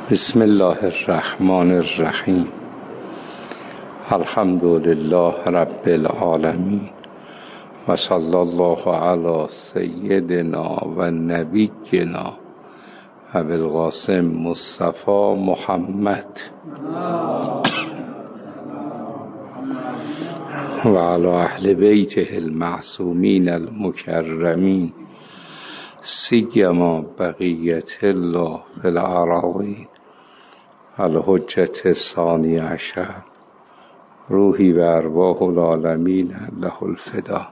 بسم الله الرحمن الرحیم. الحمد لله رب العالمین و صلی الله علی سیدنا و نبینا ابی القاسم مصطفی محمد و علی اهل بیته المعصومین المکرمین سیما بقیت الله فی الارضین الحجة الثانی عشر روحی و ارواح العالمین له الفدا.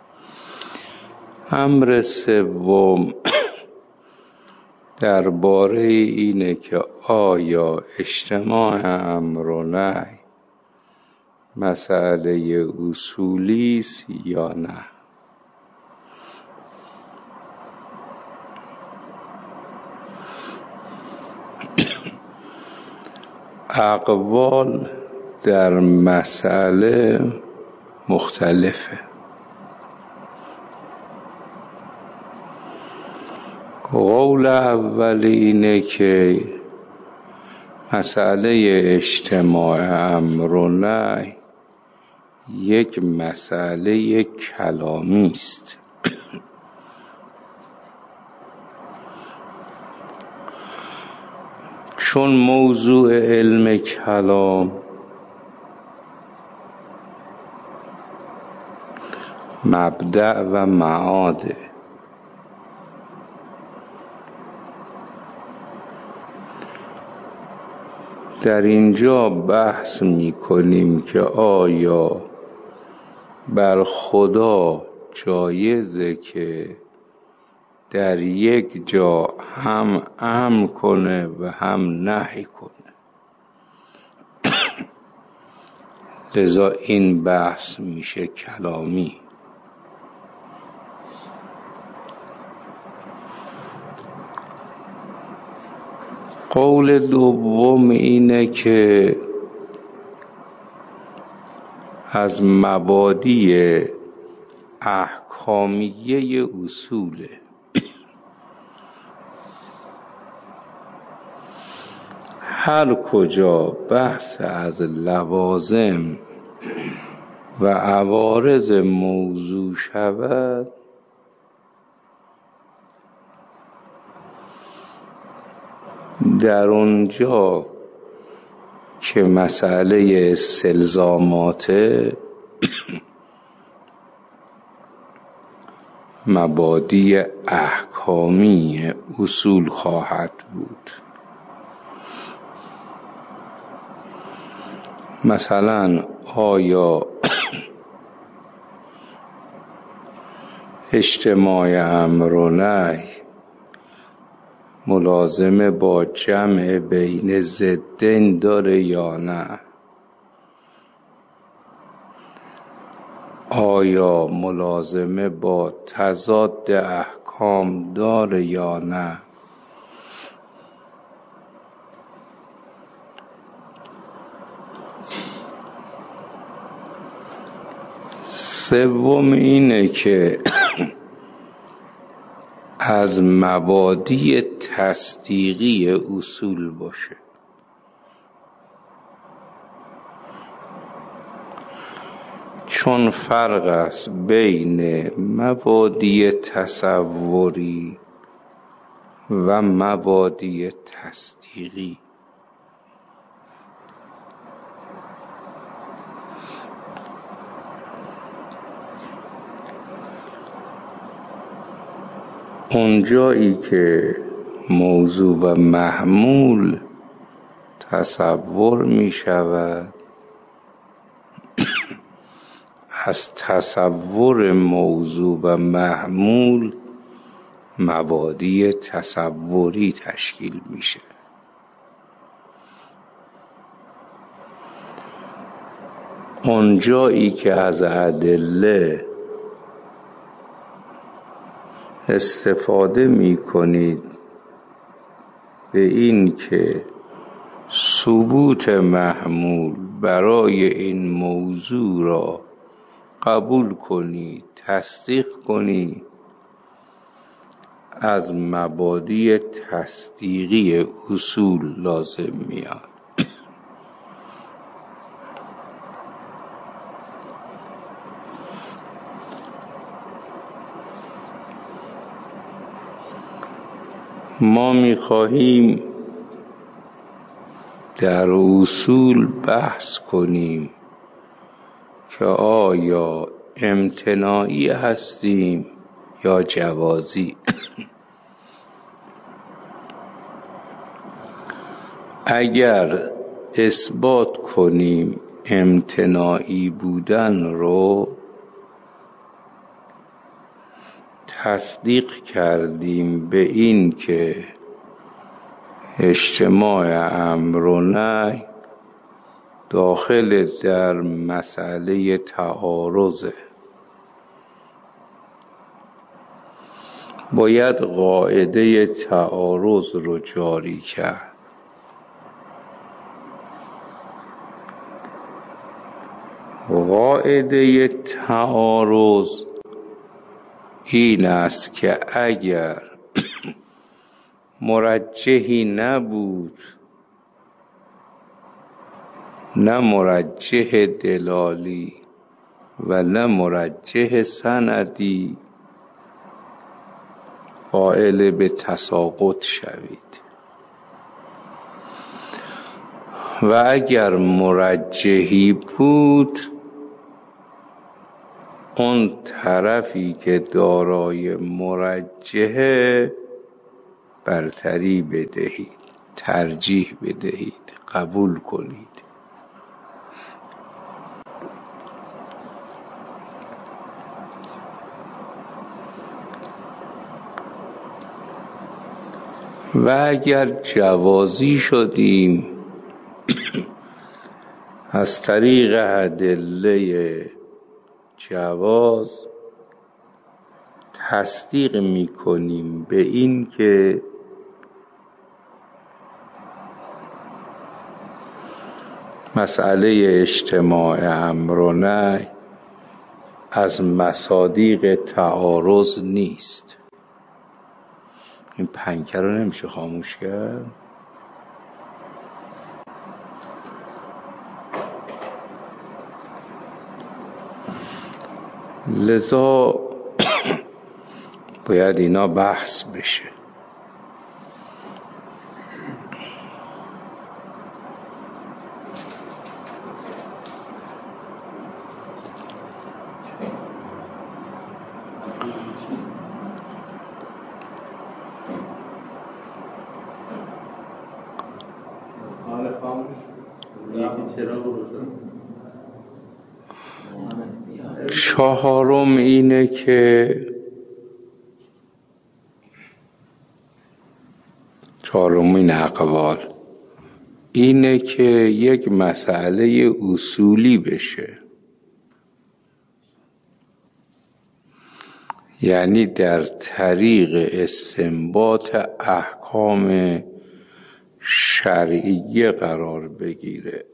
امر سوم درباره اینه که آیا اجتماع امر و نهی مسئله اصولی است یا نه. اقوال در مسئله مختلفه. قول اول اینه که مسئله اجتماع امر و نهی یک مسئله کلامی است. چون موضوع علم کلام مبدأ و معاده، در اینجا بحث می کنیم که آیا بر خدا جایزه که در یک جا هم امر کنه و هم نهی کنه. لذا این بحث میشه کلامی. قول دوم اینه که از مبادی احکامیه اصوله. هر کجا بحث از لوازم و عوارض موضوع شود در اونجا که مسئله استلزامات مبادی احکامی اصول خواهد بود. مثلا آیا اجتماع امر و نهی ملازمه با جمع بین ضدین داره یا نه؟ آیا ملازمه با تضاد احکام داره یا نه؟ سوم اینه که از مبادی تصدیقی اصول باشه. چون فرق است بین مبادی تصوری و مبادی تصدیقی. اونجایی که موضوع و محمول تصور می شود، از تصور موضوع و محمول مبادی تصوری تشکیل میشه. اونجایی که از ادله استفاده می کنید به این که ثبوت محمول برای این موضوع را قبول کنی، تصدیق کنی، از مبادی تصدیقی اصول لازم میاد. ما میخواهیم در اصول بحث کنیم که آیا امتناعی هستیم یا جوازی. اگر اثبات کنیم امتناعی بودن رو، تصدیق کردیم به این که اجتماع امر و نهی داخل در مسئله تعارضه. باید قاعده تعارض رو جاری کرد. قاعده تعارض این است که اگر مرجحی نبود، نه مرجح دلالی و نه مرجح سندی، قائل به تساقط شوید. و اگر مرجحی بود، اون طرفی که دارای مرجحه برتری بدهید، ترجیح بدهید، قبول کنید. و اگر جوازی شدیم، از طریق ادله جواز تصدیق می‌کنیم به این که مسئله اجتماع امر و نهی از مصادیق تعارض نیست. این پنکه رو نمیشه خاموش کرد؟ لذا باید اینا بحث بشه. چهارم اینه که چهارمین اقوال اینه که یک مسئله اصولی بشه، یعنی در طریق استنباط احکام شرعیه قرار بگیره.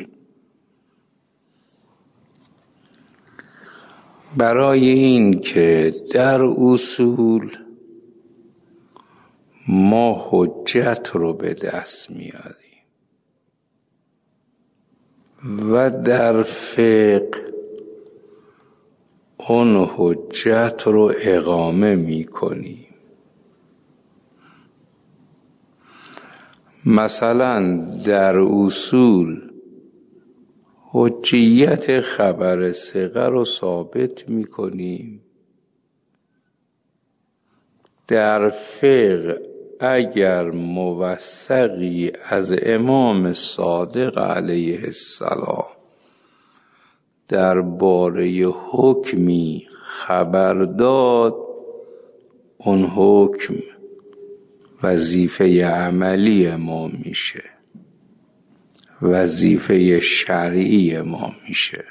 برای این که در اصول ما حجت رو به دست میاریم و در فقه اون حجت رو اقامه میکنیم. مثلا در اصول حجیت خبر ثقه رو ثابت میکنیم. در فقه اگر موثقی از امام صادق علیه السلام درباره حکمی خبر داد، اون حکم وظیفه عملی ما میشه، وظیفه شرعی ما میشه.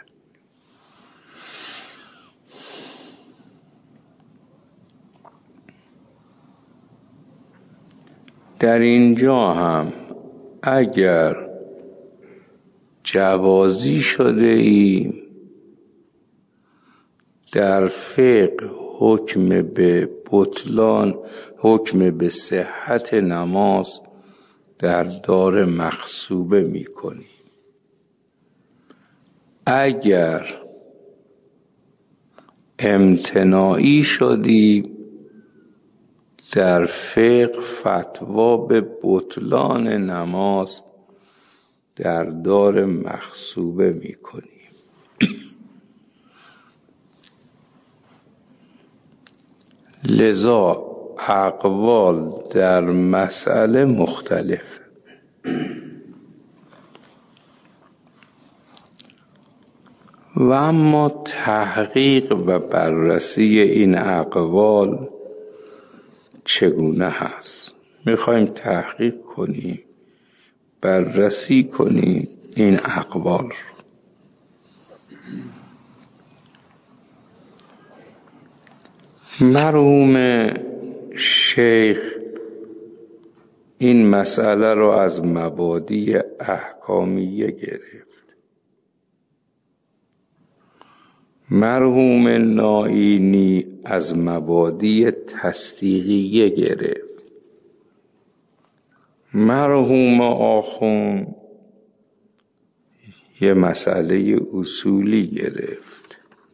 در اینجا هم اگر جوازی شده ایم، در فقه حکم به بطلان، حکم به صحت نماز در دار مغصوبه میکنیم. اگر امتناعی شدی در فقه فتوا به بطلان نماز در دار مغصوبه میکنیم. لذا اقوال در مسئله مختلف و اما تحقیق و بررسی این اقوال چگونه هست؟ میخوایم تحقیق کنیم، بررسی کنیم این اقوال رو. مرحوم شیخ این مسئله رو از مبادی احکامیه گرفت. مرحوم نائینی از مبادی تصدیقیه گرفت. مرحوم آخوند یه مسئله اصولی گرفت.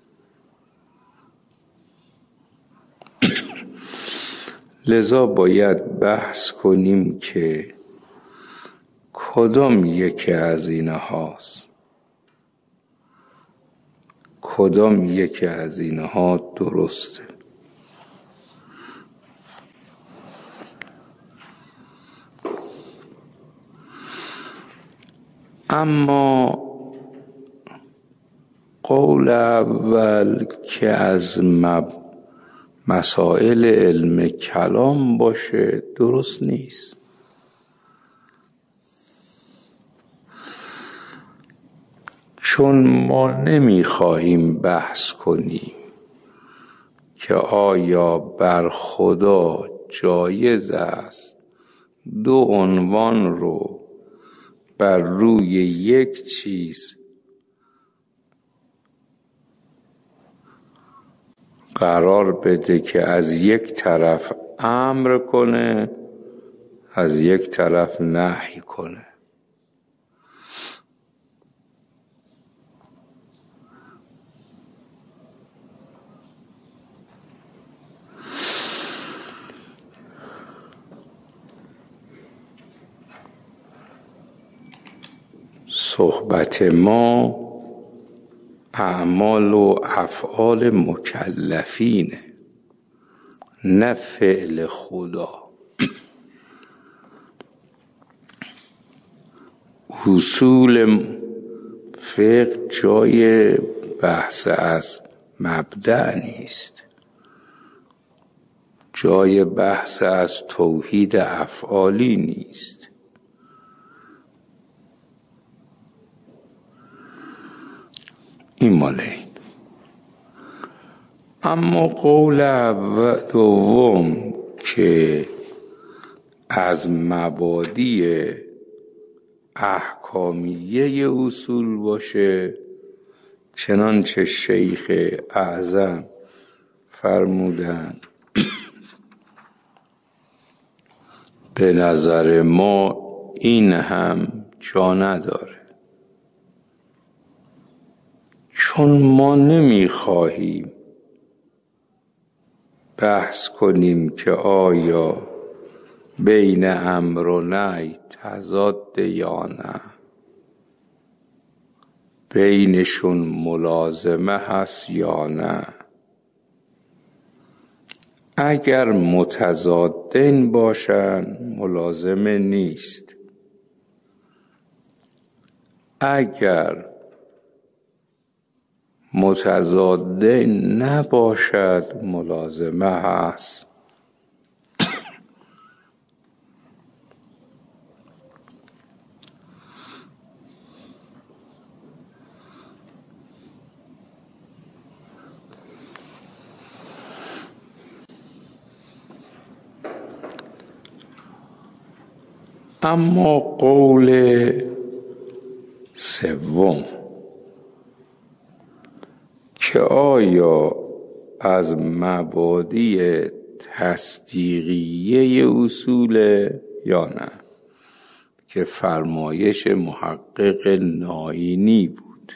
لذا باید بحث کنیم که کدام یکی از اینهاست، کدام یکی از اینها درسته. اما قول اول که از مسائل علم کلام باشه درست نیست. چون ما نمیخواهیم بحث کنیم که آیا بر خدا جایز است دو عنوان رو بر روی یک چیز قرار بده که از یک طرف امر کنه، از یک طرف نهی کنه. صحبت ما اعمال و افعال مکلفینه، نه فعل خدا. اصول فقه جای بحث از مبدأ نیست، جای بحث از توحید افعالی نیست. این ماله. اما قول دوم که از مبادی احکامیه اصول باشه، چنانچه شیخ اعظم فرمودن، به نظر ما این هم جا نداره. چون ما نمیخواهیم بحث کنیم که آیا بین امر و نهی تضاد یا نه، بینشون ملازمه هست یا نه. اگر متضادین باشن ملازمه نیست، اگر متضادین نباشد ملازمه هست. اما قول سوم که آیا از مبادی تصدیقیه اصول یا نه، که فرمایش محقق نائینی بود.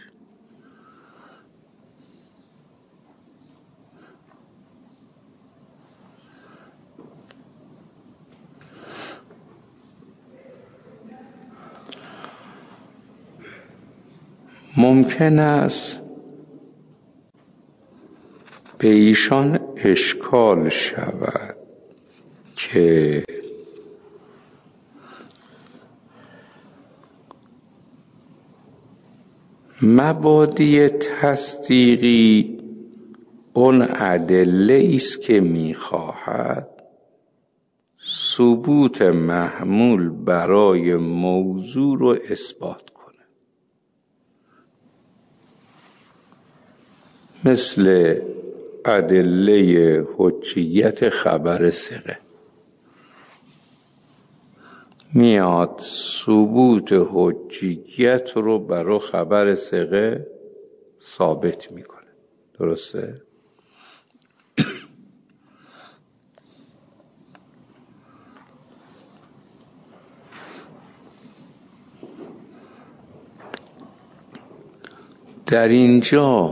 ممکن است به ایشان اشکال شود که مبادی تصدیقی اون ادله است که می‌خواهد ثبوت محمول برای موضوع رو اثبات کنه، مثل ادله حجیت خبر ثقه. میاد ثبوت حجیت رو برای خبر ثقه ثابت میکنه. درسته؟ در اینجا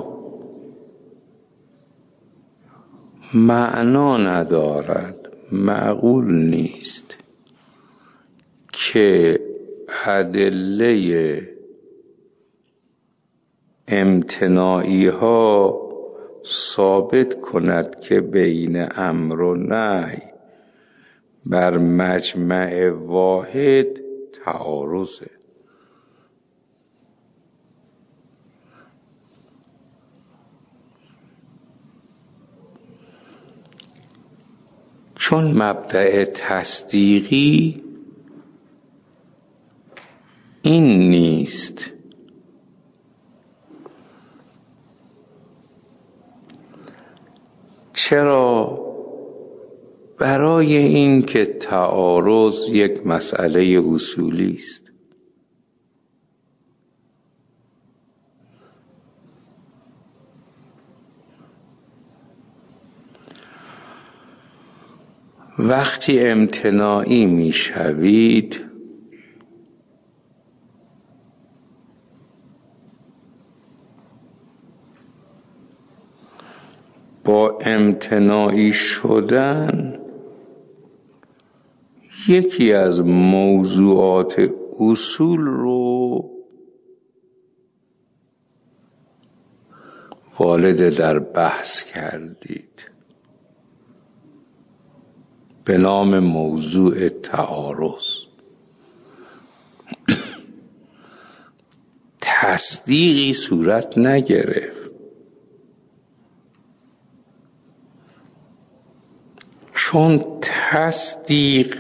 معنا ندارد، معقول نیست که ادله امتناعی ها ثابت کند که بین امر و نهی بر مجمع واحد تعارضه. چون مبدأ تصدیقی این نیست. چرا؟ برای این که تعارض یک مسئله اصولی است. وقتی امتناعی میشوید با امتناعی شدن یکی از موضوعات اصول رو وارد در بحث کردید به نام موضوع تعارض. تصدیقی صورت نگرفت، چون تصدیق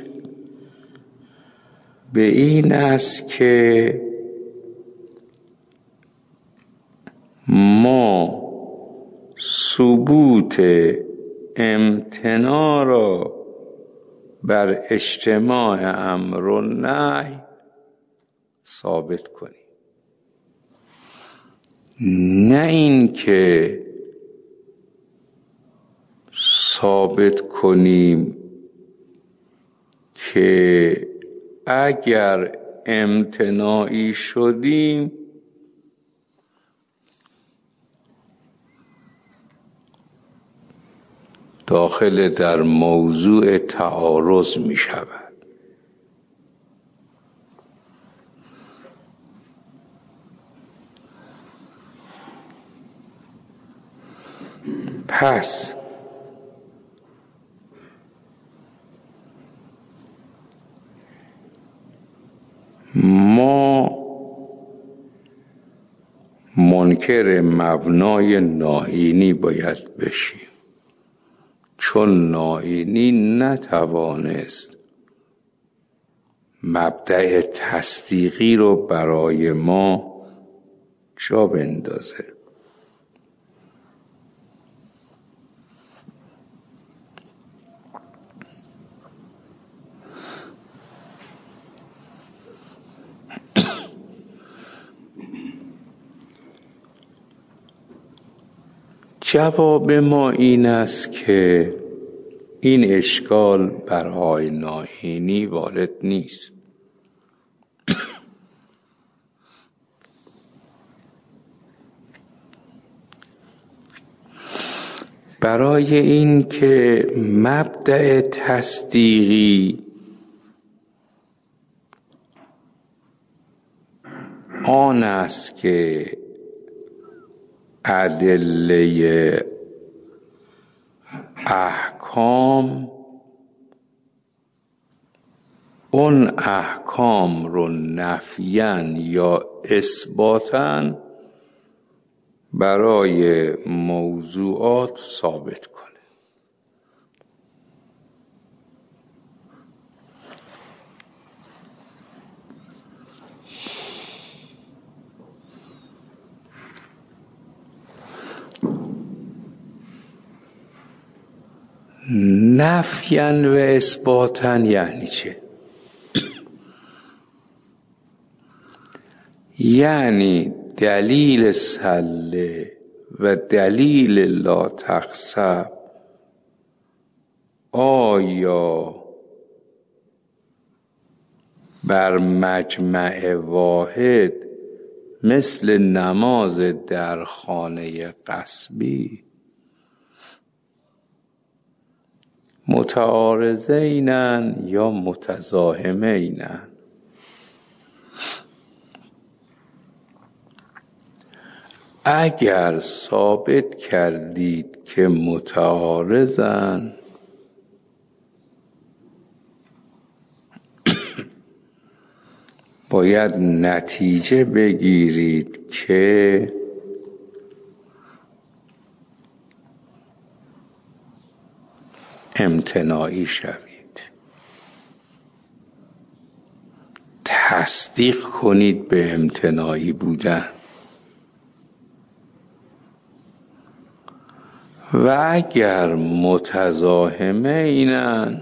به این است که ما ثبوت امتناع را بر اجتماع امر و نهی ثابت کنیم، نه این که ثابت کنیم که اگر امتناعی شدیم داخل در موضوع تعارض می شود. پس ما منکر مبنای نائینی باید بشیم، چون نائینی نتوانست مبدأ تصدیقی رو برای ما جا بندازه. جواب ما این است که این اشکال بر آیین آیینی وارد نیست. برای این که مبدأ تصدیقی آن است که ادله احکام اون احکام رو نفیاً یا اثباتاً برای موضوعات ثابت کنه. نفیاً و اثباتاً یعنی چه؟ یعنی دلیل سله و دلیل لا تخسب آیا بر مجمع واحد مثل نماز در خانه غصبی متعارضینن یا متزاحمینن؟ اگر ثابت کردید که متعارضن باید نتیجه بگیرید که امتناعی شوید، تصدیق کنید به امتناعی بودن. و اگر متزاحمه اینن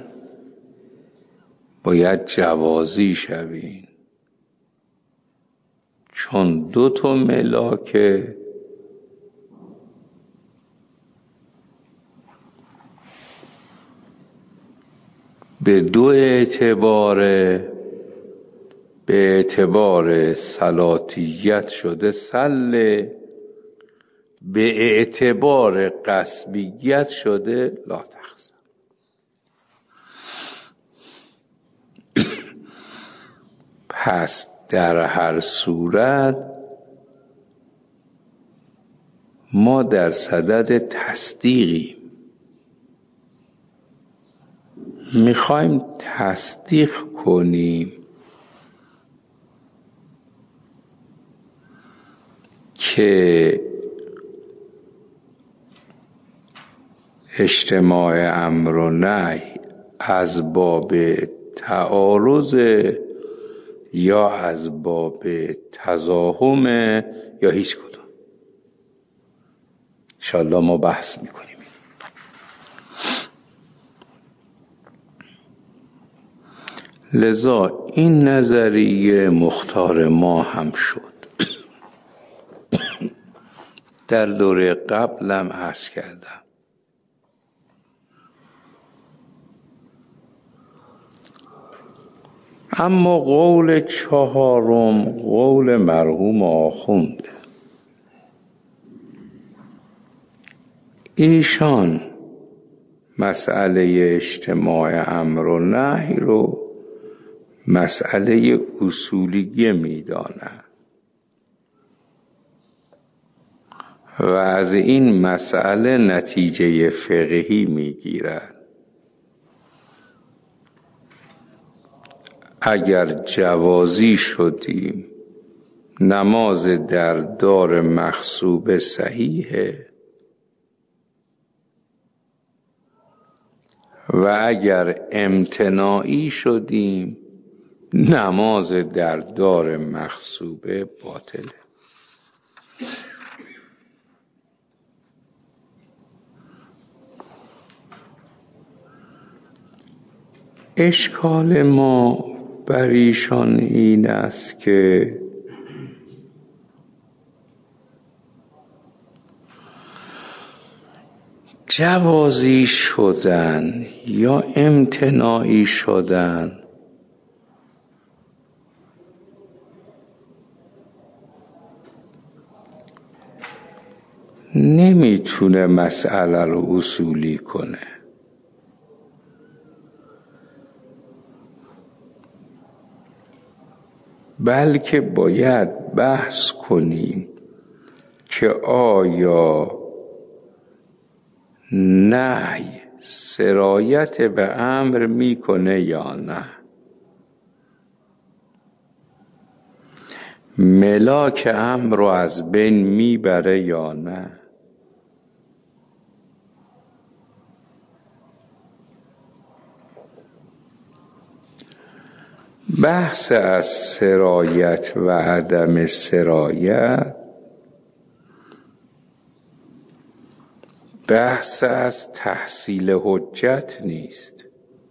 باید جوازی شوین، چون دو تا ملاکه به دو اعتباره، به اعتبار صلاتیت شده سله، به اعتبار غصبیت شده لا تخسب. پس در هر صورت ما در صدد تصدیقیم، میخوایم تصدیق کنیم که اجتماع امر و نهی از باب تعارض یا از باب تزاحم یا هیچ کدوم. انشاءالله ما بحث میکنیم. لذا این نظریه مختار ما هم شد. در دوره قبلم عرض کردم اما قول چهارم قول مرحوم آخوند، ایشان مسئله اجتماع امر و نهی رو مسئله اصولیه میدانند و از این مسئله نتیجه فقهی میگیرند. اگر جوازی شدیم نماز در دار مغصوبه صحیحه و اگر امتناعی شدیم نماز در دار مغصوبه باطله. اشکال ما بر ایشان این است که جوازی شدن یا امتناعی شدن نمیتونه مسئله رو اصولی کنه. بلکه باید بحث کنیم که آیا نهی سرایت به امر میکنه یا نه، ملاک امر رو از بین میبره یا نه. بحث از سرایت و عدم سرایت بحث از تحصیل حجت نیست،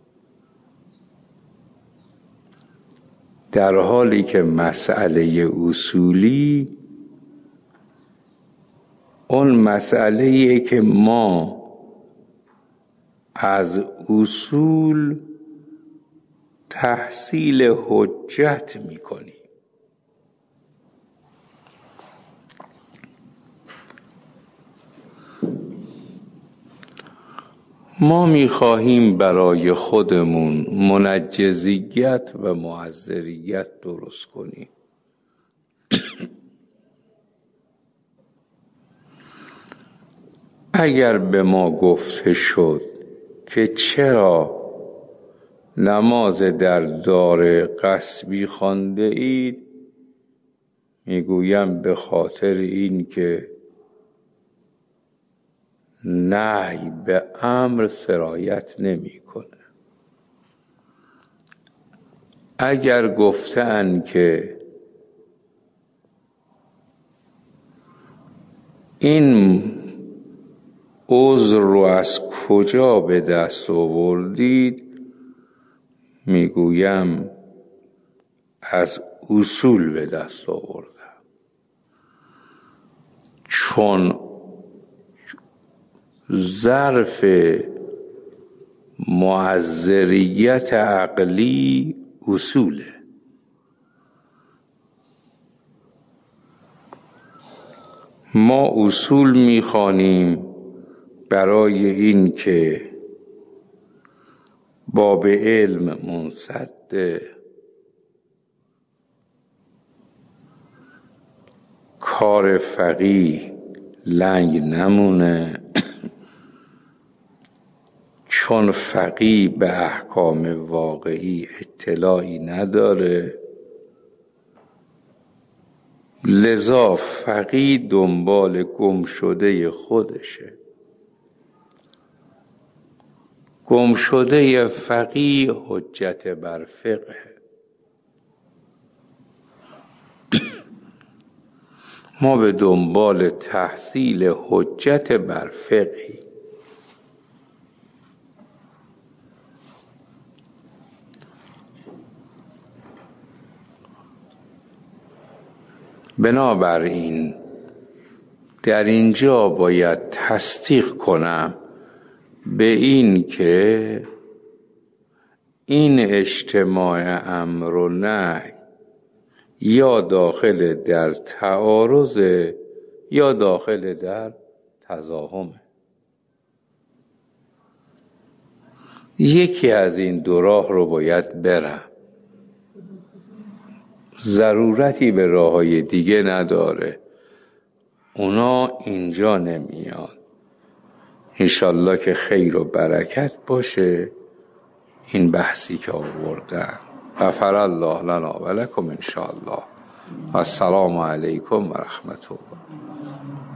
در حالی که مسئله اصولی اون مسئله‌ایه که ما از اصول تحصیل حجت میکنیم. ما میخواهیم برای خودمون منجزیت و معذریت درست کنیم. اگر به ما گفته شد که چرا نماز در دار غصبی خوانده اید، میگویم به خاطر این که نهی به امر سرایت نمی کنه. اگر گفتن که این عذر رو از کجا به دست آوردید، میگویم از اصول به دست آوردم، چون ظرف معذریت عقلی اصوله. ما اصول میخوانیم برای این که باب علم منسد، کار فقیه لنگ نمونه، چون فقیه به احکام واقعی اطلاعی نداره، لذا فقیه دنبال گم شده خودشه. گم شده فقیه حجت بر فقه. ما به دنبال تحصیل حجت بر فقهی. بنابراین در اینجا باید تصدیق کنم به این که این اجتماع امر و نهی یا داخل در تعارض یا داخل در تزاحمه. یکی از این دو راه رو باید برم، ضرورتی به راههای دیگه نداره، اونا اینجا نمیاد. انشالله که خیر و برکت باشه این بحثی که آوردن. غفر الله لنا و لکم انشاءالله و السلام علیکم و رحمت الله.